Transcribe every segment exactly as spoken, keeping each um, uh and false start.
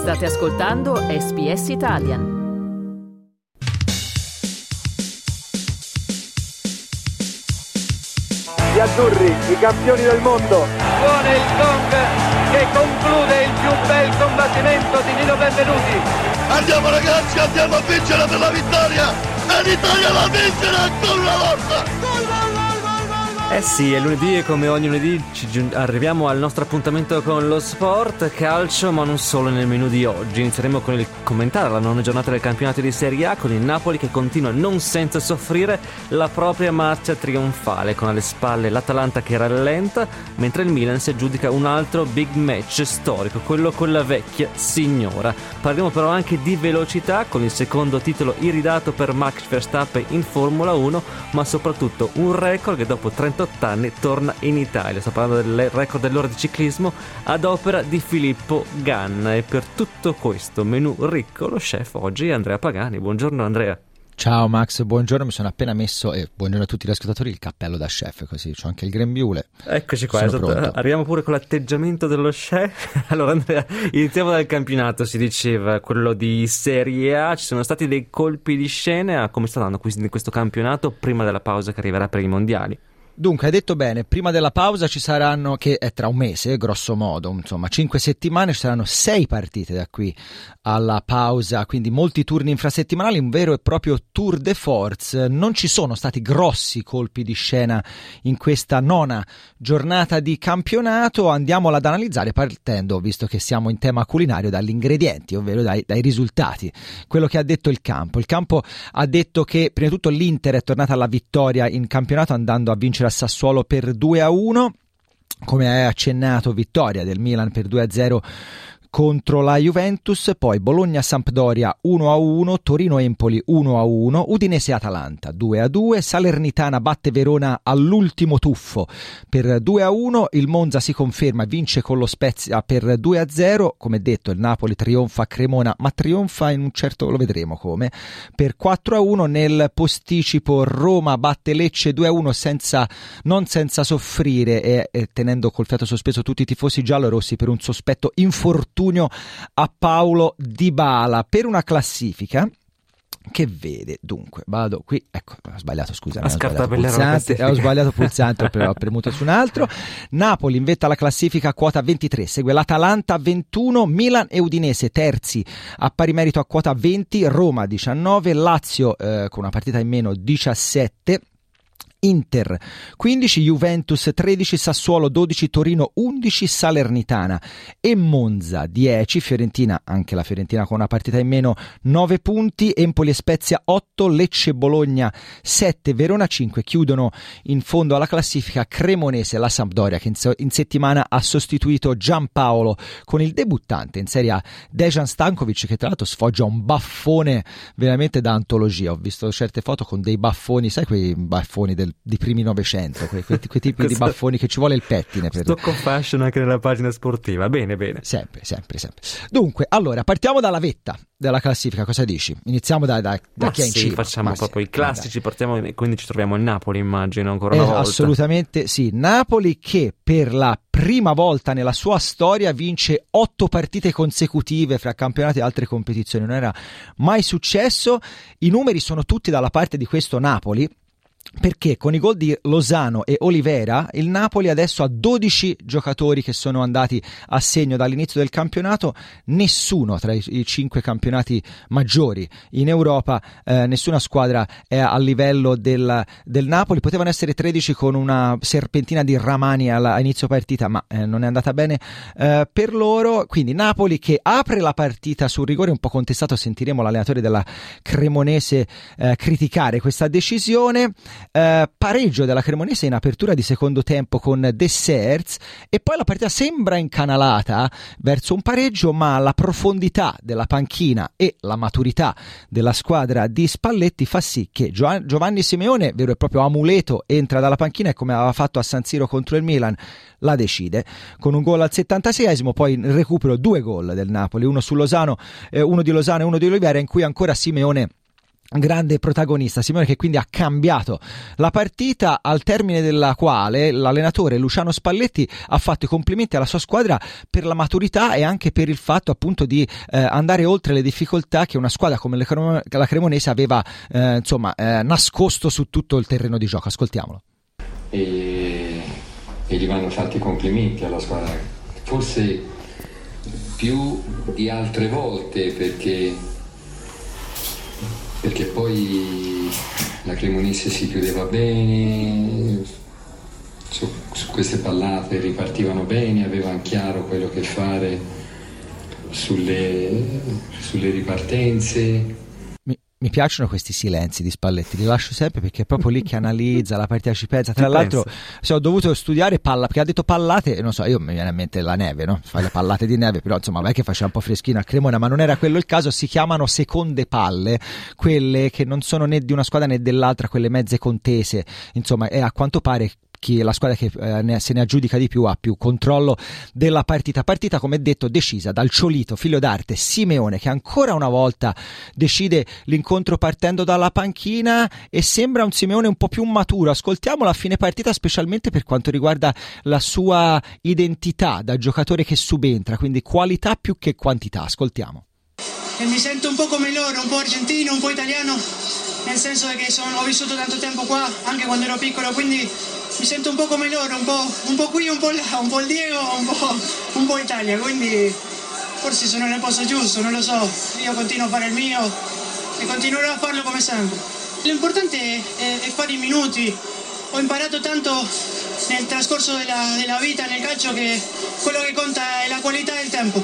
State ascoltando S B S Italian. Gli azzurri, i campioni del mondo. Suona il gong che conclude il più bel combattimento di Nino Benvenuti. Andiamo ragazzi, andiamo a vincere per la vittoria. E l'Italia va a vincere ancora una volta. Eh sì, è lunedì e come ogni lunedì ci giun- arriviamo al nostro appuntamento con lo sport, calcio, ma non solo nel menù di oggi. Inizieremo con il commentare la nona giornata del campionato di Serie A con il Napoli che continua non senza soffrire la propria marcia trionfale, con alle spalle l'Atalanta che rallenta, mentre il Milan si aggiudica un altro big match storico, quello con la vecchia signora. Parliamo però anche di velocità con il secondo titolo iridato per Max Verstappen in Formula uno, ma soprattutto un record che dopo trentotto anni torna in Italia. Sto parlando del record dell'ora di ciclismo ad opera di Filippo Ganna, e per tutto questo menù ricco lo chef oggi è Andrea Pagani. Buongiorno Andrea. Ciao Max, buongiorno, mi sono appena messo, e eh, buongiorno a tutti gli ascoltatori, il cappello da chef, così c'ho anche il grembiule. Eccoci qua, esatto. Arriviamo pure con l'atteggiamento dello chef. Allora Andrea, iniziamo dal campionato, si diceva, quello di Serie A. Ci sono stati dei colpi di scena. Come sta andando questo campionato prima della pausa che arriverà per i mondiali? Dunque, hai detto bene, prima della pausa ci saranno, che è tra un mese, grosso modo, insomma, cinque settimane, ci saranno sei partite da qui alla pausa, quindi molti turni infrasettimanali, un vero e proprio tour de force. Non ci sono stati grossi colpi di scena in questa nona giornata di campionato. Andiamola ad analizzare partendo, visto che siamo in tema culinario, dagli ingredienti, ovvero dai, dai risultati. Quello che ha detto il campo. Il campo ha detto che, prima di tutto, l'Inter è tornata alla vittoria in campionato andando a vincere a Sassuolo per due a uno, come hai accennato, vittoria del Milan per due a zero contro la Juventus, poi Bologna-Sampdoria uno a uno, Torino-Empoli uno a uno, Udinese-Atalanta due a due, Salernitana batte Verona all'ultimo tuffo per due a uno, il Monza si conferma e vince con lo Spezia per due a zero, come detto il Napoli trionfa a Cremona, ma trionfa in un certo, lo vedremo come, per quattro a uno. Nel posticipo Roma batte Lecce due a uno senza, non senza soffrire e, e tenendo col fiato sospeso tutti i tifosi giallorossi per un sospetto infortunio a Paulo Dybala, per una classifica che vede, dunque, vado qui, ecco, ho sbagliato, scusami, ho sbagliato pulsante, ho sbagliato pulsante, ho premuto su un altro. Napoli in vetta alla classifica a quota ventitré, segue l'Atalanta a ventuno, Milan e Udinese terzi a pari merito a quota venti, Roma diciannove, Lazio eh, con una partita in meno diciassette, Inter quindici, Juventus tredici, Sassuolo dodici, Torino undici, Salernitana e Monza dieci, Fiorentina, anche la Fiorentina con una partita in meno nove punti, Empoli e Spezia otto, Lecce e Bologna sette, Verona cinque. Chiudono in fondo alla classifica Cremonese e la Sampdoria, che in, se- in settimana ha sostituito Giampaolo con il debuttante in Serie A Dejan Stankovic, che tra l'altro sfoggia un baffone veramente da antologia. Ho visto certe foto con dei baffoni, sai quei baffoni del di primi novecento, quei, quei, quei tipi di baffoni che ci vuole il pettine per... Stock of fashion anche nella pagina sportiva. Bene, bene, sempre, sempre, sempre. Dunque, allora, partiamo dalla vetta della classifica. Cosa dici? Iniziamo da, da, da chi è in sì, cima. facciamo Ma proprio sì, i classici, partiamo, quindi ci troviamo il Napoli, immagino, ancora una eh, volta. Assolutamente sì, Napoli che per la prima volta nella sua storia vince otto partite consecutive fra campionati e altre competizioni. Non era mai successo. I numeri sono tutti dalla parte di questo Napoli, perché con i gol di Lozano e Olivera il Napoli adesso ha dodici giocatori che sono andati a segno dall'inizio del campionato. Nessuno tra i, i cinque campionati maggiori in Europa, eh, nessuna squadra è a livello del, del Napoli. Potevano essere tredici con una serpentina di Ramani alla, a inizio partita, ma eh, non è andata bene eh, per loro. Quindi Napoli che apre la partita sul rigore un po' contestato, sentiremo l'allenatore della Cremonese eh, criticare questa decisione. Uh, pareggio della Cremonese in apertura di secondo tempo con De Serts, e poi la partita sembra incanalata verso un pareggio, ma la profondità della panchina e la maturità della squadra di Spalletti fa sì che Gio- Giovanni Simeone, vero e proprio amuleto, entra dalla panchina e, come aveva fatto a San Siro contro il Milan, la decide con un gol al settantaseiesimo. Poi in recupero due gol del Napoli, uno su Lozano, eh, uno di Lozano e uno di Olivera, in cui ancora Simeone grande protagonista, Simeone, che quindi ha cambiato la partita, al termine della quale l'allenatore Luciano Spalletti ha fatto i complimenti alla sua squadra per la maturità e anche per il fatto appunto di eh, andare oltre le difficoltà che una squadra come la Cremonese aveva eh, insomma eh, nascosto su tutto il terreno di gioco. Ascoltiamolo. E, e gli vanno fatti i complimenti alla squadra, forse più di altre volte, perché perché poi la Cremonese si chiudeva bene, su, su queste pallate ripartivano bene, avevano chiaro quello che fare sulle, sulle ripartenze. Mi, mi piacciono questi silenzi di Spalletti, li lascio sempre perché è proprio lì che analizza la partita, ci pensa. Tra l'altro se ho dovuto studiare palla, perché ha detto pallate, non so, io mi viene in mente la neve, no? Fai le pallate di neve, però insomma, vai che faceva un po' freschino a Cremona, ma non era quello il caso. Si chiamano seconde palle, quelle che non sono né di una squadra né dell'altra, quelle mezze contese, insomma, e a quanto pare chi la squadra che eh, ne, se ne aggiudica di più ha più controllo della partita. Partita, come detto, decisa dal ciolito figlio d'arte Simeone, che ancora una volta decide l'incontro partendo dalla panchina e sembra un Simeone un po' più maturo. Ascoltiamolo a fine partita, specialmente per quanto riguarda la sua identità da giocatore che subentra, quindi qualità più che quantità. Ascoltiamo. E mi sento un po' come loro, un po' argentino, un po' italiano, nel senso che sono, ho vissuto tanto tempo qua, anche quando ero piccolo, quindi mi sento un po' come loro, un po', un po' qui, un po' là, un po' il Diego, un po', un po' Italia, quindi forse sono nel posto giusto, non lo so. Io continuo a fare il mio e continuerò a farlo come sempre. L'importante è, è fare i minuti. Ho imparato tanto nel trascorso della, della vita nel calcio che quello che conta è la qualità del tempo.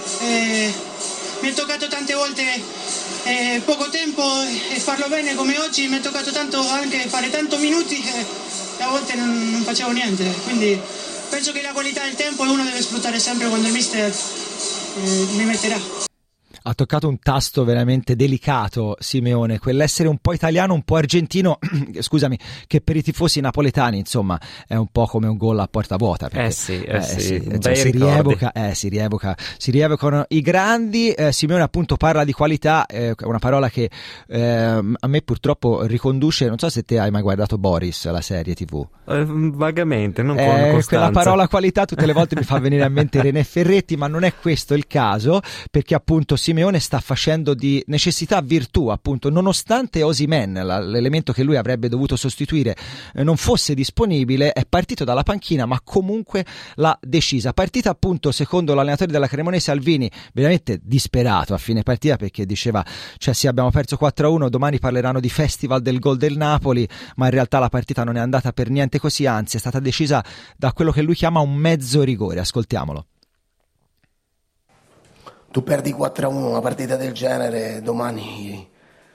E mi è toccato tante volte eh, poco tempo e farlo bene come oggi, mi è toccato tanto anche fare tanto minuti e a volte non, non facevo niente, quindi penso che la qualità del tempo uno deve sfruttare sempre quando il mister eh, mi metterà. Ha toccato un tasto veramente delicato Simeone, quell'essere un po' italiano, un po' argentino, scusami, che per i tifosi napoletani insomma è un po' come un gol a porta vuota, perché, eh sì, eh eh sì, sì bei cioè, si ricordi. rievoca, eh, si rievoca, si rievocano i grandi. eh, Simeone appunto parla di qualità, eh, una parola che eh, a me purtroppo riconduce, non so se te hai mai guardato Boris, la serie tivù. Eh, vagamente, non con eh, costanza. Quella parola qualità tutte le volte mi fa venire a mente René Ferretti, ma non è questo il caso, perché appunto Simeone sta facendo di necessità virtù, appunto, nonostante Osimhen, l'elemento che lui avrebbe dovuto sostituire, eh, non fosse disponibile, è partito dalla panchina, ma comunque l'ha decisa. Partita appunto, secondo l'allenatore della Cremonese Alvini, veramente disperato a fine partita, perché diceva, cioè sì, abbiamo perso quattro a uno, domani parleranno di festival del gol del Napoli, ma in realtà la partita non è andata per niente così, anzi è stata decisa da quello che lui chiama un mezzo rigore. Ascoltiamolo. Tu perdi quattro a uno una partita del genere, domani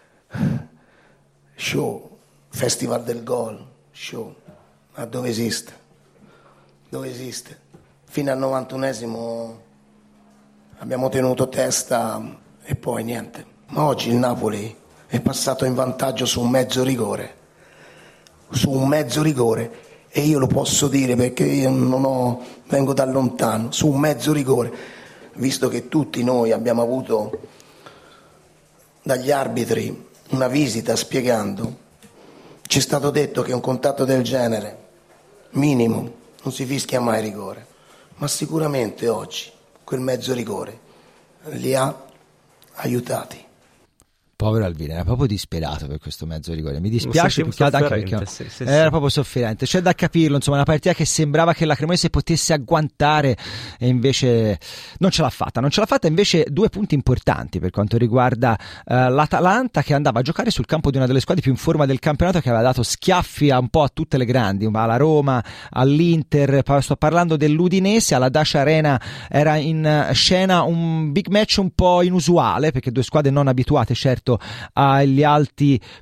show, festival del gol, show, ma dove esiste? Dove esiste? Fino al novantunesimo abbiamo tenuto testa e poi niente. Ma oggi il Napoli è passato in vantaggio su un mezzo rigore, su un mezzo rigore, e io lo posso dire perché io non ho, vengo da lontano, su un mezzo rigore. Visto che tutti noi abbiamo avuto dagli arbitri una visita spiegando, ci è stato detto che un contatto del genere, minimo, non si fischia mai rigore, ma sicuramente oggi quel mezzo rigore li ha aiutati. Povero Alvini, era proprio disperato per questo mezzo rigore. Mi dispiace più anche perché sì, sì, era sì. proprio sofferente. C'è da capirlo, insomma, una partita che sembrava che la Cremonese potesse agguantare e invece non ce l'ha fatta. Non ce l'ha fatta invece due punti importanti per quanto riguarda uh, l'Atalanta, che andava a giocare sul campo di una delle squadre più in forma del campionato, che aveva dato schiaffi a un po' a tutte le grandi, alla Roma, all'Inter. Sto parlando dell'Udinese. Alla Dacia Arena era in scena un big match un po' inusuale, perché due squadre non abituate certo agli alti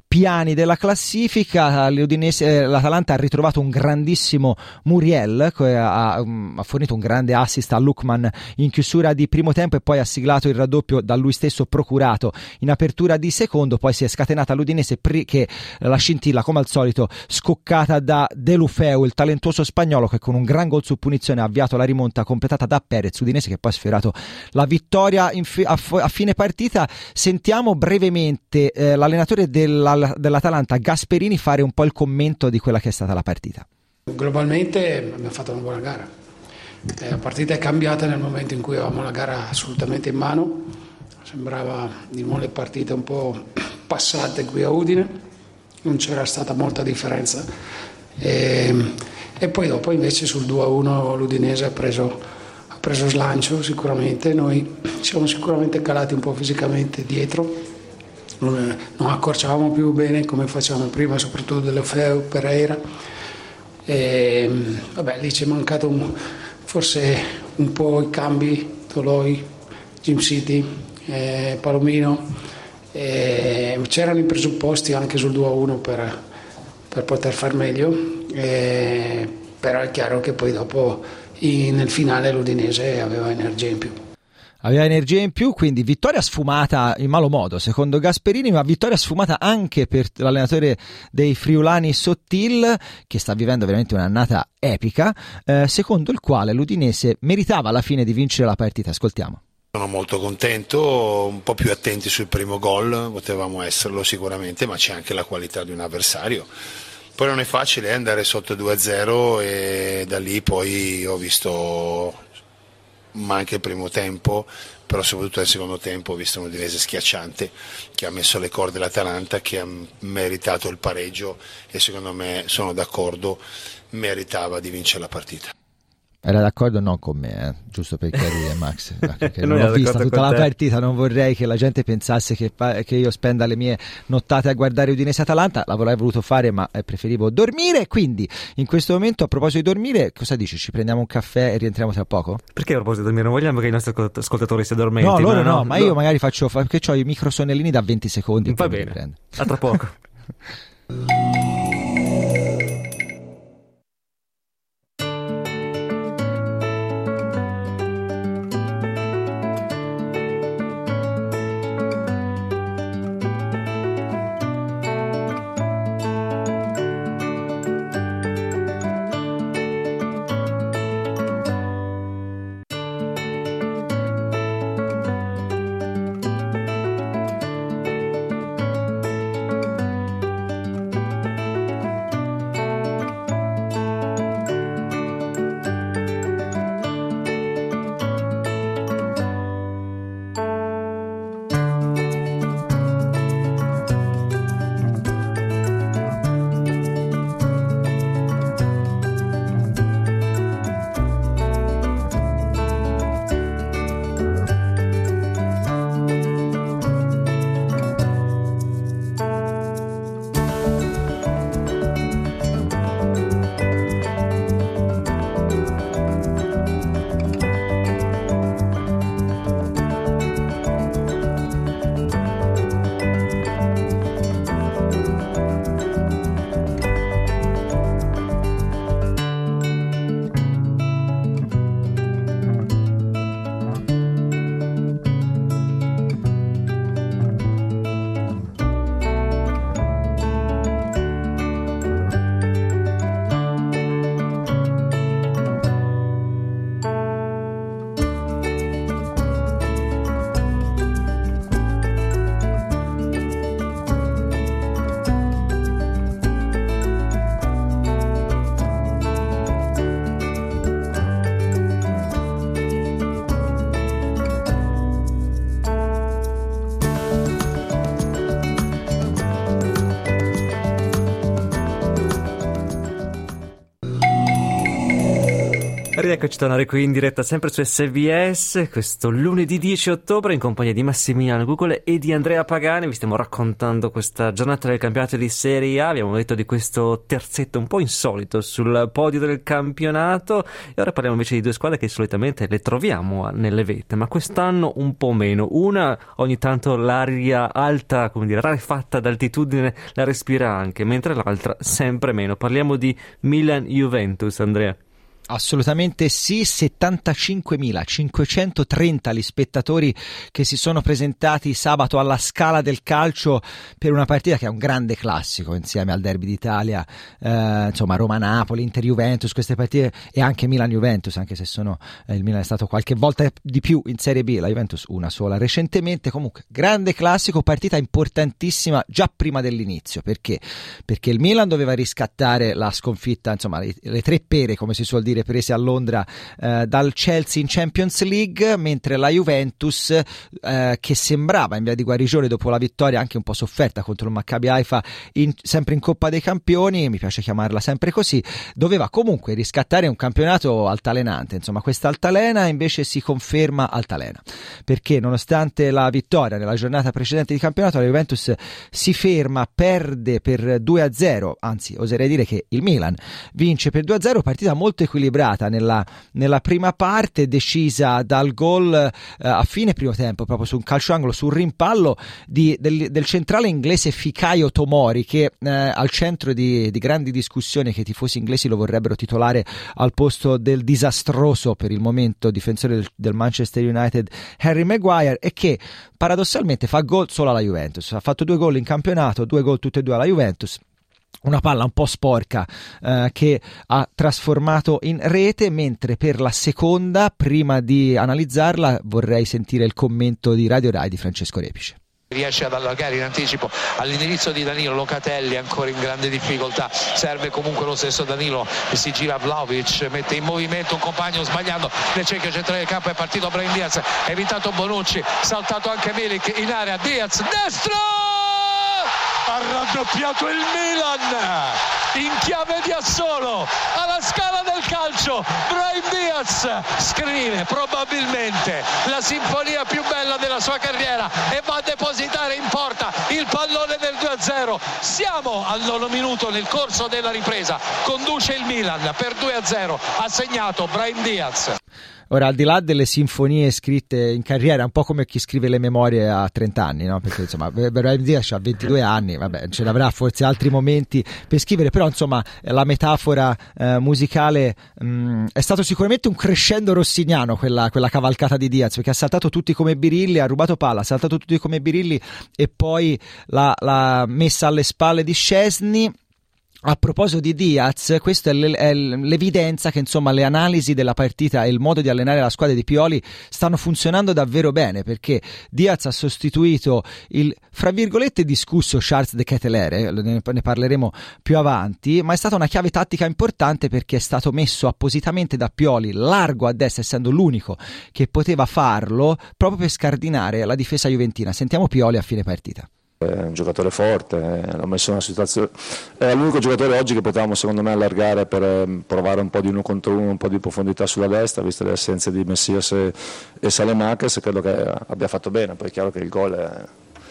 piani della classifica. L'Udinese, l'Atalanta ha ritrovato un grandissimo Muriel, ha, ha fornito un grande assist a Lookman in chiusura di primo tempo e poi ha siglato il raddoppio da lui stesso procurato in apertura di secondo. Poi si è scatenata l'Udinese che la scintilla, come al solito, scoccata da Deulofeu, il talentuoso spagnolo, che con un gran gol su punizione ha avviato la rimonta completata da Perez. Udinese che poi ha sfiorato la vittoria in fi- a, f- a fine partita. Sentiamo brevemente eh, l'allenatore della dell'Atalanta Gasperini fare un po' il commento di quella che è stata la partita. Globalmente abbiamo fatto una buona gara, la partita è cambiata nel momento in cui avevamo la gara assolutamente in mano, sembrava di nuovo le partite un po' passate qui a Udine, non c'era stata molta differenza e, e poi dopo invece sul due a uno l'Udinese ha preso, ha preso slancio sicuramente, noi siamo sicuramente calati un po' fisicamente dietro. Non, non accorciavamo più bene come facevamo prima, soprattutto Deulofeu, Pereira. E, vabbè, lì ci è mancato un, forse un po' i cambi, Toloi, Jim City, eh, Palomino. E c'erano i presupposti anche sul due a uno per, per poter far meglio, e, però è chiaro che poi dopo in, nel finale l'Udinese aveva energia in più. Aveva energia in più, quindi vittoria sfumata in malo modo secondo Gasperini, ma vittoria sfumata anche per l'allenatore dei friulani Sottil, che sta vivendo veramente un'annata epica, eh, secondo il quale l'Udinese meritava alla fine di vincere la partita. Ascoltiamo. Sono molto contento, un po' più attenti sul primo gol, potevamo esserlo sicuramente, ma c'è anche la qualità di un avversario. Poi non è facile andare sotto due a zero e da lì poi ho visto... ma anche il primo tempo, però soprattutto nel secondo tempo ho visto un Udinese schiacciante che ha messo le corde all'Atalanta, che ha meritato il pareggio e secondo me, sono d'accordo, meritava di vincere la partita. Era d'accordo non con me, eh? Giusto per chiarire, Max, perché non ho vista tutta la partita, non vorrei che la gente pensasse che, che io spenda le mie nottate a guardare Udinese-Atalanta, l'avrei voluto fare ma preferivo dormire, quindi in questo momento a proposito di dormire, cosa dici? Ci prendiamo un caffè e rientriamo tra poco? Perché a proposito di dormire? Non vogliamo che i nostri ascoltatori si addormenti? No, loro no, no, ma no. Io magari faccio, perché ho i microsonnellini da venti secondi. Va bene, a tra poco. Rieccoci tornare qui in diretta sempre su S B S questo lunedì dieci ottobre in compagnia di Massimiliano Gugole e di Andrea Pagani. Vi stiamo raccontando questa giornata del campionato di Serie A. Abbiamo detto di questo terzetto un po' insolito sul podio del campionato e ora parliamo invece di due squadre che solitamente le troviamo nelle vette, ma quest'anno un po' meno. Una ogni tanto l'aria alta, come dire, rarefatta d'altitudine la respira anche, mentre l'altra sempre meno. Parliamo di Milan-Juventus, Andrea. Assolutamente sì, settantacinquemilacinquecentotrenta gli spettatori che si sono presentati sabato alla Scala del Calcio per una partita che è un grande classico insieme al Derby d'Italia, eh, insomma Roma-Napoli, Inter-Juventus, queste partite, e anche Milan-Juventus, anche se sono eh, il Milan è stato qualche volta di più in Serie B, la Juventus una sola recentemente. Comunque grande classico, partita importantissima già prima dell'inizio. Perché? Perché il Milan doveva riscattare la sconfitta, insomma le, le tre pere, come si suol dire, prese a Londra eh, dal Chelsea in Champions League, mentre la Juventus eh, che sembrava in via di guarigione dopo la vittoria anche un po' sofferta contro il Maccabi Haifa in, sempre in Coppa dei Campioni, mi piace chiamarla sempre così, doveva comunque riscattare un campionato altalenante. Insomma questa altalena invece si conferma altalena, perché nonostante la vittoria nella giornata precedente di campionato la Juventus si ferma, perde per due a zero, anzi oserei dire che il Milan vince per due a zero, partita molto equilibrata nella, nella prima parte, decisa dal gol eh, a fine primo tempo, proprio su un calcio angolo, sul rimpallo di, del, del centrale inglese Fikayo Tomori, che eh, al centro di, di grandi discussioni, che i tifosi inglesi lo vorrebbero titolare al posto del disastroso per il momento difensore del, del Manchester United Harry Maguire, e che paradossalmente fa gol solo alla Juventus. Ha fatto due gol in campionato, due gol tutte e due alla Juventus. Una palla un po' sporca eh, che ha trasformato in rete, mentre per la seconda, prima di analizzarla, vorrei sentire il commento di Radio Rai di Francesco Repice. Riesce ad allargare in anticipo all'indirizzo di Danilo. Locatelli ancora in grande difficoltà, serve comunque lo stesso Danilo, si gira Vlahovic, mette in movimento un compagno sbagliando nel cerchio centrale del campo, è partito Brahim Diaz, è evitato Bonucci, saltato anche Milik in area, Diaz destro, ha raddoppiato il Milan in chiave di assolo alla Scala del Calcio. Brahim Diaz scrive probabilmente la sinfonia più bella della sua carriera e va a depositare in porta il pallone del due a zero. Siamo al nono minuto nel corso della ripresa, conduce il Milan per due a zero, ha segnato Brahim Diaz. Ora, al di là delle sinfonie scritte in carriera, è un po' come chi scrive le memorie a trenta anni, no? Perché insomma Brahim Diaz ha ventidue anni, vabbè, ce ne avrà forse altri momenti per scrivere, però insomma la metafora eh, musicale mh, è stato sicuramente un crescendo rossiniano quella, quella cavalcata di Diaz, perché ha saltato tutti come birilli, ha rubato palla, ha saltato tutti come birilli e poi l'ha, l'ha messa alle spalle di Szczesny. A proposito di Diaz, questa è, l- è l'evidenza che insomma le analisi della partita e il modo di allenare la squadra di Pioli stanno funzionando davvero bene, perché Diaz ha sostituito il fra virgolette discusso Charles de Ketelaere, ne, ne parleremo più avanti, ma è stata una chiave tattica importante perché è stato messo appositamente da Pioli largo a destra, essendo l'unico che poteva farlo proprio per scardinare la difesa juventina. Sentiamo Pioli a fine partita. È un giocatore forte, l'ha messo in una situazione, è l'unico giocatore oggi che potevamo secondo me allargare per provare un po' di uno contro uno, un po' di profondità sulla destra, viste le assenze di Messias e, e Saelemaekers. Credo che abbia fatto bene, poi è chiaro che il gol è,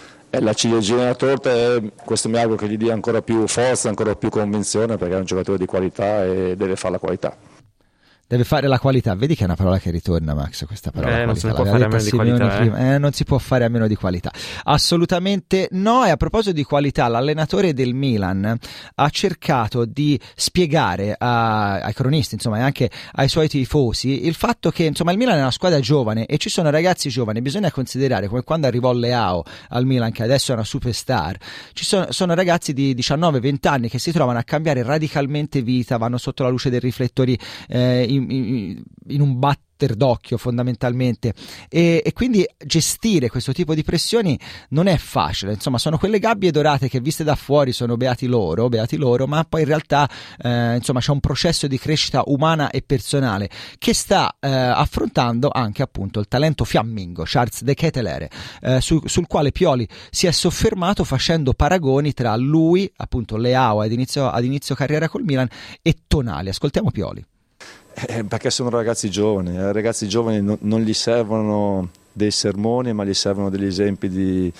è la ciliegina della torta e questo mi auguro che gli dia ancora più forza, ancora più convinzione, perché è un giocatore di qualità e deve fare la qualità. Deve fare la qualità, vedi che è una parola che ritorna, Max, questa parola. Eh, non si può fare fare a meno di qualità. Eh. Eh, non si può fare a meno di qualità. Assolutamente no. E a proposito di qualità, l'allenatore del Milan ha cercato di spiegare a, ai cronisti, insomma, e anche ai suoi tifosi, il fatto che insomma il Milan è una squadra giovane e ci sono ragazzi giovani. Bisogna considerare, come quando arrivò Leao al Milan, che adesso è una superstar, ci sono, sono ragazzi di diciannove venti anni che si trovano a cambiare radicalmente vita, vanno sotto la luce dei riflettori eh, in, in, in un batter d'occhio fondamentalmente, e, e quindi gestire questo tipo di pressioni non è facile. Insomma, sono quelle gabbie dorate che viste da fuori sono beati loro, beati loro, ma poi in realtà eh, insomma c'è un processo di crescita umana e personale che sta eh, affrontando anche appunto il talento fiammingo Charles de Ketelaere, eh, su, sul quale Pioli si è soffermato facendo paragoni tra lui, appunto Leao ad inizio, ad inizio carriera col Milan, e Tonali. Ascoltiamo Pioli. Eh, perché sono ragazzi giovani, ai ragazzi giovani non, non gli servono dei sermoni, ma gli servono degli esempi di,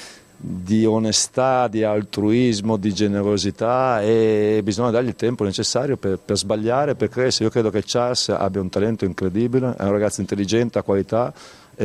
di onestà, di altruismo, di generosità, e bisogna dargli il tempo necessario per, per sbagliare, per crescere. Io credo che Charles abbia un talento incredibile, è un ragazzo intelligente, ha qualità,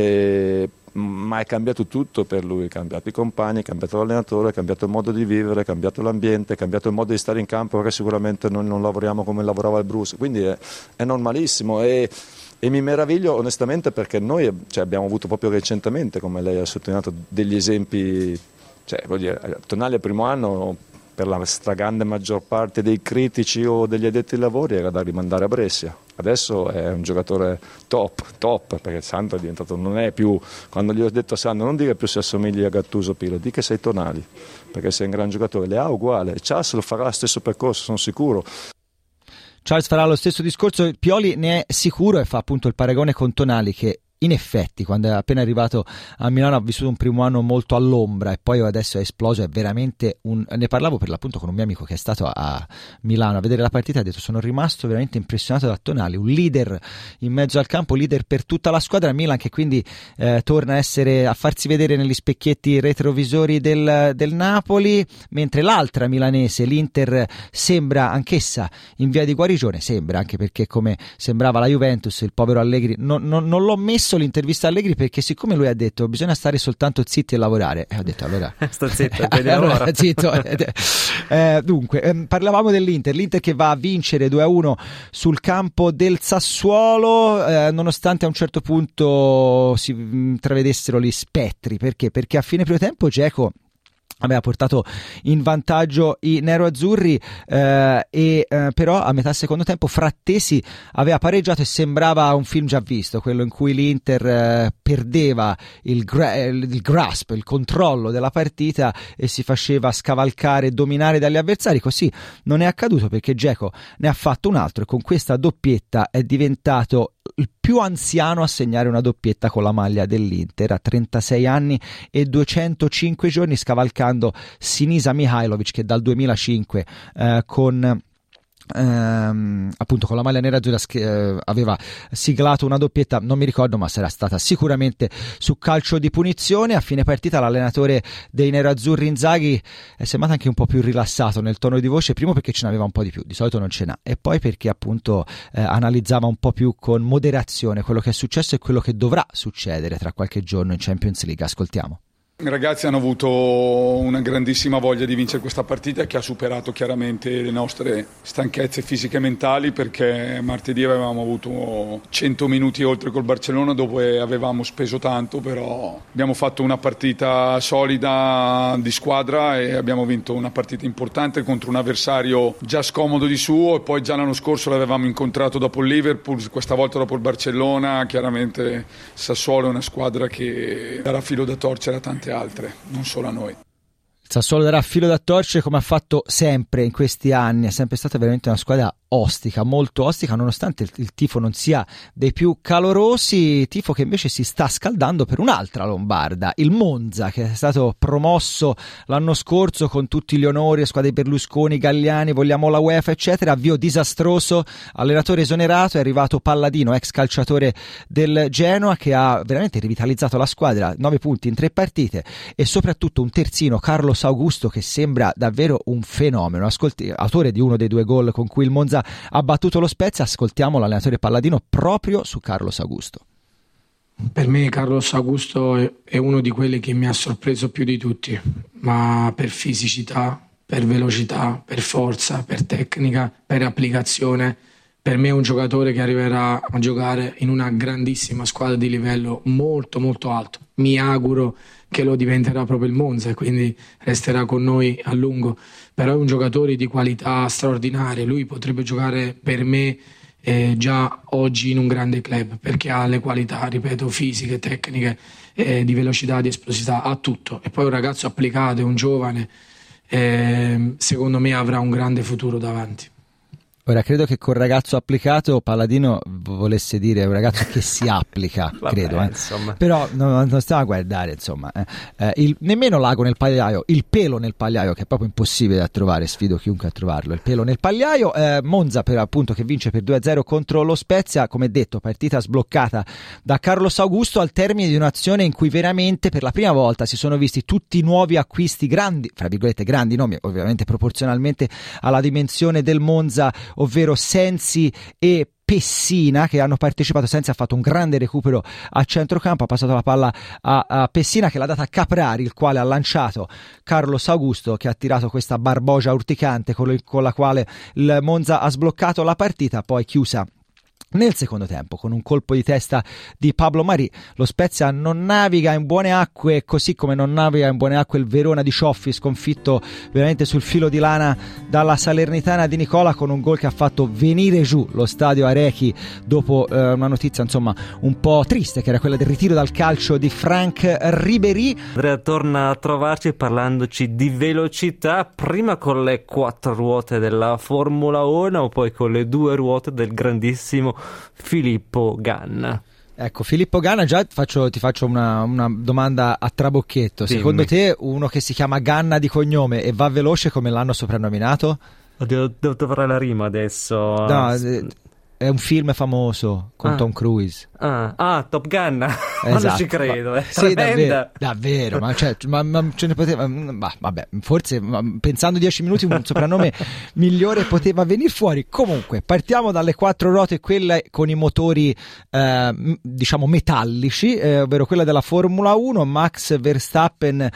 e, ma è cambiato tutto per lui, è cambiato i compagni, è cambiato l'allenatore, è cambiato il modo di vivere, è cambiato l'ambiente, è cambiato il modo di stare in campo, perché sicuramente noi non lavoriamo come lavorava il Bruce, quindi è, è normalissimo. E, e mi meraviglio onestamente perché noi cioè, abbiamo avuto proprio recentemente, come lei ha sottolineato, degli esempi, cioè, voglio dire, Tonali al primo anno per la stragrande maggior parte dei critici o degli addetti ai lavori era da rimandare a Brescia. Adesso è un giocatore top, top, perché Sandro è diventato, non è più, quando gli ho detto a Sandro non dire più se assomigli a Gattuso Pirlo, di che sei Tonali, perché sei un gran giocatore, le ha uguale, Charles lo farà lo stesso percorso, sono sicuro. Charles farà lo stesso discorso, Pioli ne è sicuro e fa appunto il paragone con Tonali, che in effetti quando è appena arrivato a Milano ha vissuto un primo anno molto all'ombra e poi adesso è esploso, è veramente un... ne parlavo per l'appunto con un mio amico che è stato a Milano a vedere la partita, ha detto sono rimasto veramente impressionato da Tonali, un leader in mezzo al campo, leader per tutta la squadra. Milan che quindi eh, torna a essere, a farsi vedere negli specchietti retrovisori del, del Napoli, mentre l'altra milanese, l'Inter, sembra anch'essa in via di guarigione, sembra, anche perché come sembrava la Juventus, il povero Allegri, non, non, non l'ho messo l'intervista a Allegri perché siccome lui ha detto bisogna stare soltanto zitti e lavorare, e ho detto allora sto zitto, allora, zitto. Eh, dunque ehm, parlavamo dell'Inter, l'Inter che va a vincere due a uno sul campo del Sassuolo, eh, nonostante a un certo punto si intravedessero gli spettri. Perché? Perché a fine primo tempo Dzeko aveva portato in vantaggio i neroazzurri, eh, e eh, però a metà secondo tempo Frattesi aveva pareggiato e sembrava un film già visto, quello in cui l'Inter eh, perdeva il, gra- il grasp, il controllo della partita e si faceva scavalcare e dominare dagli avversari. Così non è accaduto perché Dzeko ne ha fatto un altro e con questa doppietta è diventato il più anziano a segnare una doppietta con la maglia dell'Inter, a trentasei anni e duecentocinque giorni, scavalcando Sinisa Mihajlovic che dal duemilacinque eh, con Ehm, appunto con la maglia nera azzurra eh, aveva siglato una doppietta, non mi ricordo ma sarà stata sicuramente su calcio di punizione. A fine partita l'allenatore dei nerazzurri Inzaghi è sembrato anche un po' più rilassato nel tono di voce, primo perché ce n'aveva un po' di più, di solito non ce n'ha, e poi perché appunto eh, analizzava un po' più con moderazione quello che è successo e quello che dovrà succedere tra qualche giorno in Champions League. Ascoltiamo. I ragazzi hanno avuto una grandissima voglia di vincere questa partita che ha superato chiaramente le nostre stanchezze fisiche e mentali, perché martedì avevamo avuto cento minuti oltre col Barcellona dove avevamo speso tanto, però abbiamo fatto una partita solida di squadra e abbiamo vinto una partita importante contro un avversario già scomodo di suo, e poi già l'anno scorso l'avevamo incontrato dopo il Liverpool, questa volta dopo il Barcellona. Chiaramente Sassuolo è una squadra che darà filo da torcere a tanti altre, non solo a noi. Il Sassuolo darà filo da torcere come ha fatto sempre in questi anni, è sempre stata veramente una squadra ostica, molto ostica, nonostante il, il tifo non sia dei più calorosi, tifo che invece si sta scaldando per un'altra lombarda, il Monza, che è stato promosso l'anno scorso con tutti gli onori, squadre Berlusconi, Galliani, vogliamo la UEFA eccetera, avvio disastroso, allenatore esonerato, è arrivato Palladino, ex calciatore del Genoa, che ha veramente rivitalizzato la squadra, nove punti in tre partite e soprattutto un terzino, Carlos Augusto, che sembra davvero un fenomeno. Ascolti, autore di uno dei due gol con cui il Monza ha battuto lo Spezia. Ascoltiamo l'allenatore Palladino proprio su Carlos Augusto. Per me Carlos Augusto è uno di quelli che mi ha sorpreso più di tutti, ma per fisicità, per velocità, per forza, per tecnica, per applicazione. Per me è un giocatore che arriverà a giocare in una grandissima squadra di livello molto molto alto. Mi auguro che lo diventerà proprio il Monza e quindi resterà con noi a lungo. Però è un giocatore di qualità straordinaria. Lui potrebbe giocare per me eh, già oggi in un grande club, perché ha le qualità, ripeto, fisiche, tecniche, eh, di velocità, di esplosività, ha tutto. E poi è un ragazzo applicato, è un giovane, eh, secondo me avrà un grande futuro davanti. Ora, credo che col ragazzo applicato Palladino volesse dire un ragazzo che si applica, Vabbè, credo. Eh. Insomma. Però no, non stiamo a guardare, insomma. Eh. Eh, il, nemmeno l'ago nel pagliaio, il pelo nel pagliaio, che è proprio impossibile da trovare, sfido chiunque a trovarlo. Il pelo nel pagliaio. Eh, Monza, per appunto, che vince per due a zero contro lo Spezia, come detto, partita sbloccata da Carlos Augusto al termine di un'azione in cui veramente per la prima volta si sono visti tutti i nuovi acquisti grandi, fra virgolette grandi nomi, ovviamente proporzionalmente alla dimensione del Monza, ovvero Sensi e Pessina, che hanno partecipato. Sensi ha fatto un grande recupero a centrocampo, ha passato la palla a, a Pessina, che l'ha data a Caprari, il quale ha lanciato Carlos Augusto, che ha tirato questa barbogia urticante con, il, con la quale il Monza ha sbloccato la partita, poi chiusa nel secondo tempo con un colpo di testa di Pablo Mari. Lo Spezia non naviga in buone acque, così come non naviga in buone acque il Verona di Cioffi, sconfitto veramente sul filo di lana dalla Salernitana di Nicola, con un gol che ha fatto venire giù lo stadio Arechi dopo eh, una notizia insomma un po' triste, che era quella del ritiro dal calcio di Franck Ribéry. Andrea torna a trovarci parlandoci di velocità, prima con le quattro ruote della Formula uno o poi con le due ruote del grandissimo Filippo Ganna. Ecco, Filippo Ganna, già faccio, ti faccio una, una domanda a trabocchetto. Dimmi. Secondo te uno che si chiama Ganna di cognome e va veloce, come l'hanno soprannominato? Oddio, devo trovare la rima adesso. No, è un film famoso con ah. Tom Cruise. Ah, ah Top Gun. Esatto. Ma non ci credo, è sì, tremenda. davvero, davvero, ma, cioè, ma, ma ce ne poteva, ma, vabbè, forse ma, pensando dieci minuti un soprannome migliore poteva venire fuori. Comunque, partiamo dalle quattro ruote, quelle con i motori eh, diciamo metallici, eh, ovvero quella della Formula uno. Max Verstappen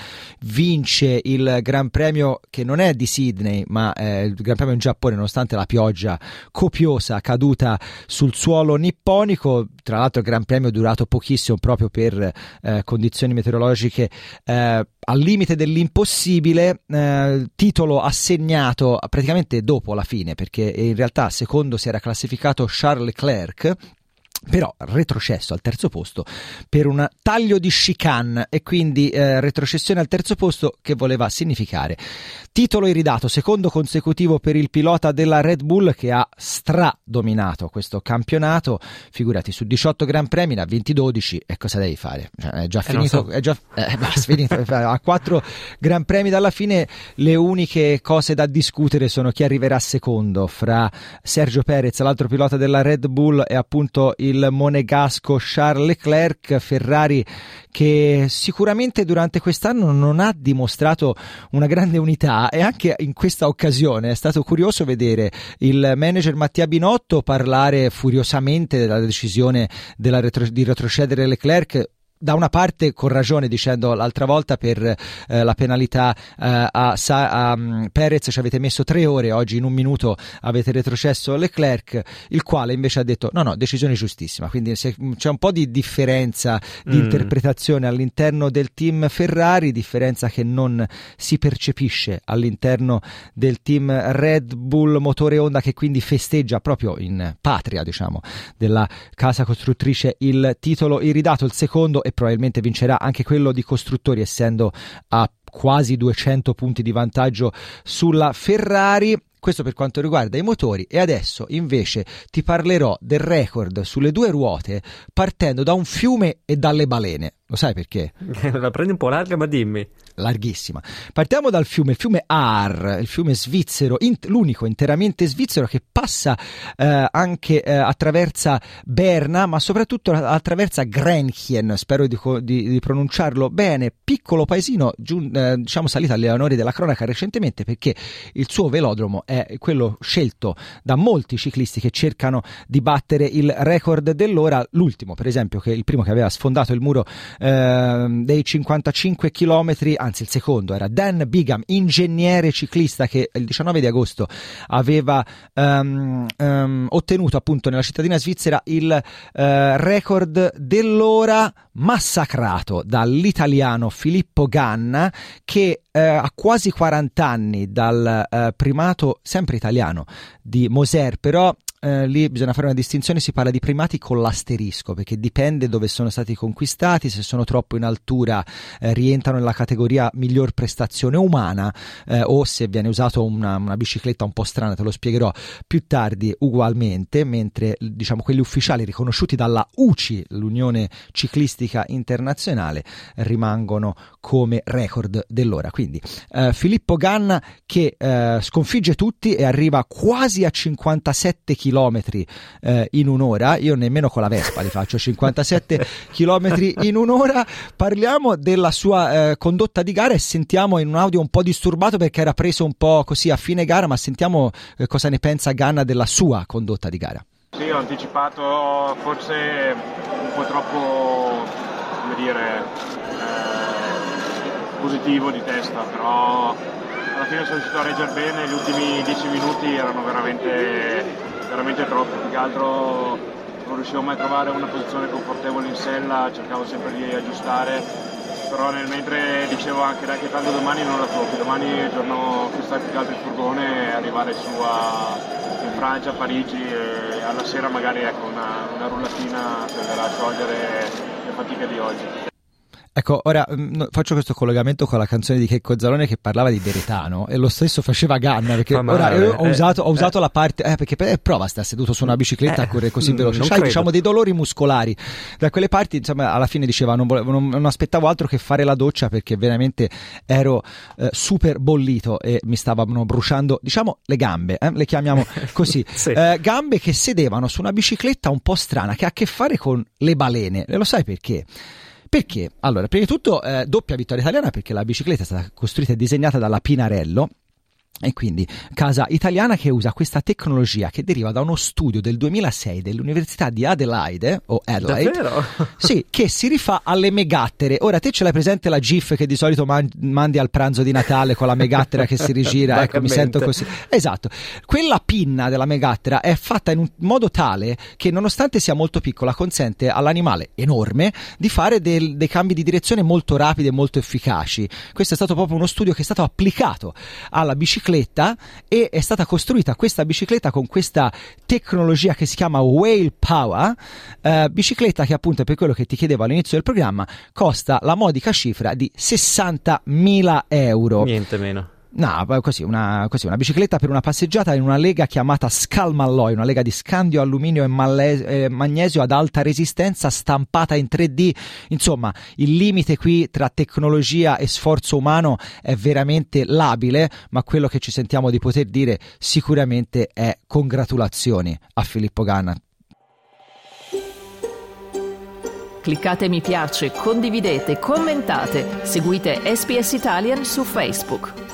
vince il Gran Premio, che non è di Sydney, ma è il Gran Premio in Giappone, nonostante la pioggia copiosa caduta sul suolo nipponico. Tra l'altro il Gran Premio è durato pochissimo proprio per eh, condizioni meteorologiche eh, al limite dell'impossibile, eh, titolo assegnato praticamente dopo la fine, perché in realtà secondo si era classificato Charles Leclerc, però retrocesso al terzo posto per un taglio di chicane, e quindi eh, retrocessione al terzo posto, che voleva significare titolo iridato, secondo consecutivo per il pilota della Red Bull, che ha stradominato questo campionato. Figurati, su diciotto Gran Premi ne ha vinti dodici, e cosa devi fare? Cioè, è già eh finito, so. è già eh, basta, finito. A quattro Gran Premi dalla fine le uniche cose da discutere sono chi arriverà secondo fra Sergio Perez, l'altro pilota della Red Bull, e appunto il monegasco Charles Leclerc. Ferrari che sicuramente durante quest'anno non ha dimostrato una grande unità, e anche in questa occasione è stato curioso vedere il manager Mattia Binotto parlare furiosamente della decisione della retro- di retrocedere Leclerc, da una parte con ragione, dicendo l'altra volta per eh, la penalità eh, a, Sa- a um, Perez ci avete messo tre ore, oggi in un minuto avete retrocesso Leclerc, il quale invece ha detto no no, decisione giustissima. Quindi se, c'è un po' di differenza di mm. interpretazione all'interno del team Ferrari, differenza che non si percepisce all'interno del team Red Bull motore Honda, che quindi festeggia proprio in patria, diciamo, della casa costruttrice il titolo iridato, il secondo, e probabilmente vincerà anche quello di costruttori, essendo a quasi duecento punti di vantaggio sulla Ferrari. Questo per quanto riguarda i motori. E adesso invece ti parlerò del record sulle due ruote, partendo da un fiume e dalle balene. Lo sai perché? La prendi un po' larga, ma dimmi. Larghissima. Partiamo dal fiume, il fiume Aar, il fiume svizzero, in, l'unico interamente svizzero, che passa eh, anche eh, attraversa Berna, ma soprattutto attraversa Grenchen, spero di, di, di pronunciarlo bene, piccolo paesino giun, eh, diciamo salito agli onori della cronaca recentemente, perché il suo velodromo è quello scelto da molti ciclisti che cercano di battere il record dell'ora. L'ultimo, per esempio, che il primo che aveva sfondato il muro eh, dei cinquantacinque chilometri, anzi il secondo, era Dan Bigham, ingegnere ciclista, che il diciannove di agosto aveva um, um, ottenuto appunto nella cittadina svizzera il uh, record dell'ora, massacrato dall'italiano Filippo Ganna, che uh, a quasi quaranta anni dal uh, primato sempre italiano di Moser, però eh, lì bisogna fare una distinzione, si parla di primati con l'asterisco, perché dipende dove sono stati conquistati. Se sono troppo in altura eh, rientrano nella categoria miglior prestazione umana, eh, o se viene usato una, una bicicletta un po' strana, te lo spiegherò più tardi, ugualmente, mentre diciamo quelli ufficiali riconosciuti dalla U C I, l'Unione Ciclistica Internazionale, rimangono come record dell'ora. Quindi eh, Filippo Ganna che eh, sconfigge tutti e arriva quasi a cinquantasette chilometri eh, in un'ora. Io nemmeno con la Vespa li faccio cinquantasette chilometri in un'ora. Parliamo della sua eh, condotta di gara e sentiamo in un audio un po' disturbato perché era preso un po' così a fine gara, ma sentiamo eh, cosa ne pensa Ganna della sua condotta di gara. Sì, ho anticipato forse un po' troppo, come dire, eh, positivo di testa, però alla fine sono riuscito a reggere bene. Gli ultimi dieci minuti erano veramente, veramente troppi, più che altro non riuscivo mai a trovare una posizione confortevole in sella, cercavo sempre di aggiustare, però nel mentre dicevo anche dai che tanto domani non la tocchi, domani è il giorno che sta più che altro il furgone e arrivare su a in Francia, a Parigi, e alla sera magari ecco una, una rullatina servirà a sciogliere le fatiche di oggi. Ecco, ora mh, faccio questo collegamento con la canzone di Checco Zalone che parlava di verità, e lo stesso faceva Ganna, perché ora io ho, eh, usato, ho usato eh. la parte, eh, perché eh, prova a stare seduto su una bicicletta eh, a correre così veloce, c'hai diciamo dei dolori muscolari, da quelle parti insomma alla fine diceva non, volevo, non, non aspettavo altro che fare la doccia perché veramente ero eh, super bollito e mi stavano bruciando diciamo le gambe, eh, le chiamiamo così, sì. eh, gambe che sedevano su una bicicletta un po' strana che ha a che fare con le balene, e lo sai perché? Perché? Allora, prima di tutto eh, doppia vittoria italiana perché la bicicletta è stata costruita e disegnata dalla Pinarello, e quindi casa italiana che usa questa tecnologia che deriva da uno studio del duemilasei dell'Università di Adelaide o Adelaide. Davvero? Sì, che si rifà alle megattere. Ora te ce l'hai presente la GIF che di solito man- mandi al pranzo di Natale con la megattera che si rigira, ecco, mi sento così. Esatto. Quella pinna della megattera è fatta in un modo tale che nonostante sia molto piccola consente all'animale enorme di fare del- dei cambi di direzione molto rapidi e molto efficaci. Questo è stato proprio uno studio che è stato applicato alla bicicletta e è stata costruita questa bicicletta con questa tecnologia che si chiama Whale Power, eh, bicicletta che appunto, per quello che ti chiedevo all'inizio del programma, costa la modica cifra di sessantamila euro. Niente meno. No, così una, così una bicicletta per una passeggiata in una lega chiamata Scalmalloy, una lega di scandio, alluminio e malle- eh, magnesio ad alta resistenza stampata in tre D. Insomma, il limite qui tra tecnologia e sforzo umano è veramente labile, ma quello che ci sentiamo di poter dire sicuramente è congratulazioni a Filippo Ganna. Cliccate mi piace, condividete, commentate, seguite S B S Italian su Facebook.